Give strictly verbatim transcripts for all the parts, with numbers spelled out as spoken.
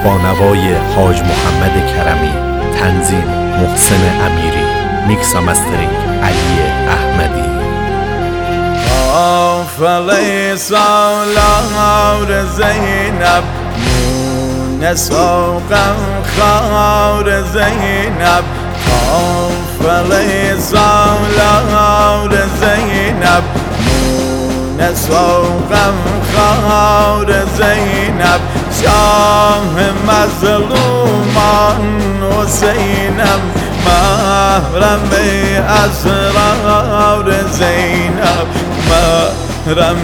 با نوای حاج محمد کرمی، تنظیم محسن امیری، میکس و مسترینگ علی احمدی. آفلی سالار زینب مونس و غم خار زینب، آفلی سالار زینب مونس و غم خار زینب، شاه مظلومان حسینم، محرم اسرار زینب، محرم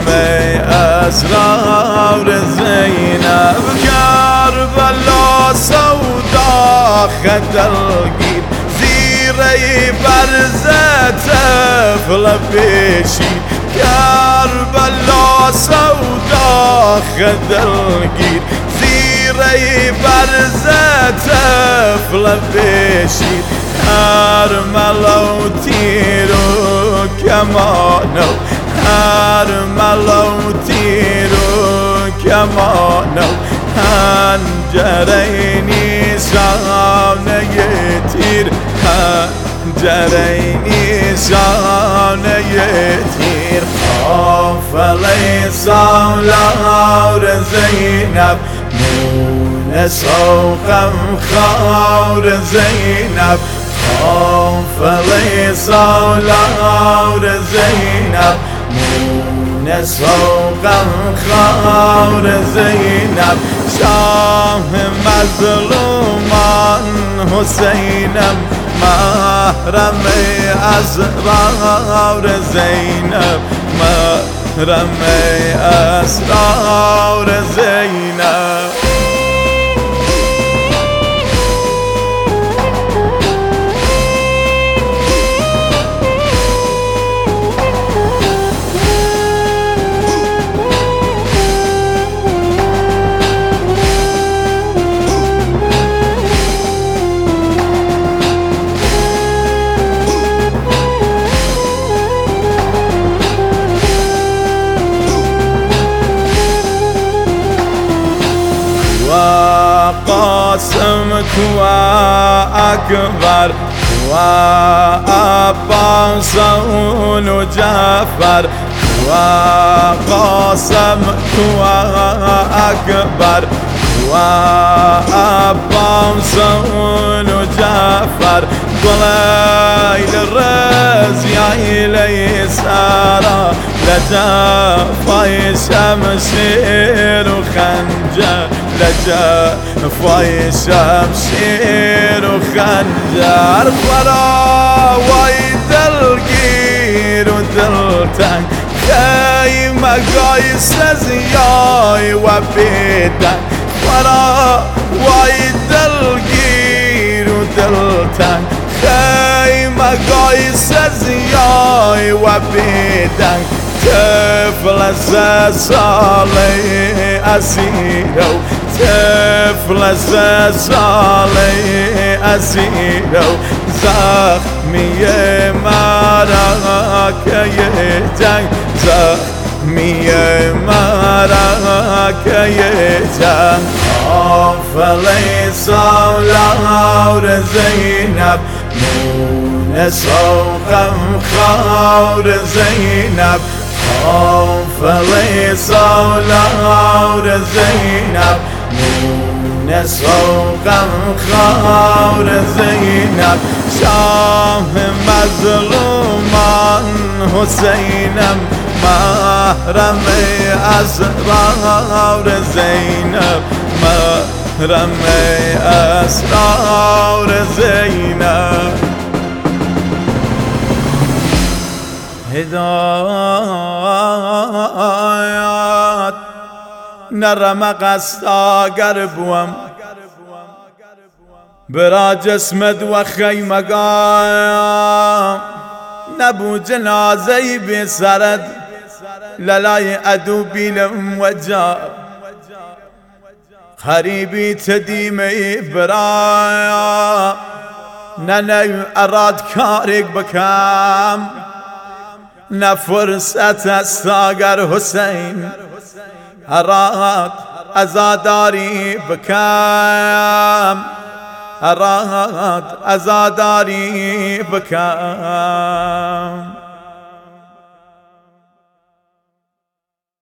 اسرار زینب. کربلا سودا خدلگیر، زیره برزه طفل پیشی، کربلا سودا خدلگیر، زیره برزه طفل پیشی، هر ملو تیر و کمانو، هر ملو تیر و کمانو، هنجره نیشانه تیر، هنجره نیشانه تیر. آفلی سالار زینب مونس و غم خار زینب، آفلی سالار زینب مونس و غم خار زینب، شاه مظلومان حسینم، محرم اسرار زینب، محرم اسرار زینب. قاسم كوا أكبر، كوا عباس وجعفر، كوا قاسم كوا أكبر، كوا عباس وجعفر، ضليل الرز يا إلي سارة، لجافي شمشير وخنجر، لجافي شمشير وخنجر، فرا وايد القير ودلتن، خيمة قايس زياي وبيدن، فرا وايد القير ودلتن، خيمة قايس زياي وبيدن، طفل صالح أسيرو، طفل صالح أسيرو، زخمي مراك يجن، زخمي مراك يجن. آفلی سالار زینب مونس و غم خار زینب، آفلی سالار زینب مونس و غم خار زینب، شاه مظلومان حسینم، محرم اسرار زینب، محرم اسرار زینب. هدایت نرمق است اگر بوم، برا جسمت و خیمگام، نبو جنازهی بی سرد، للای عدو بینم و جا، خریبی تدیمی برایا، ننو اراد کارک بکم، نه فرصت است اگر حسین اراد ازاداری بکم اراد ازاداری بکم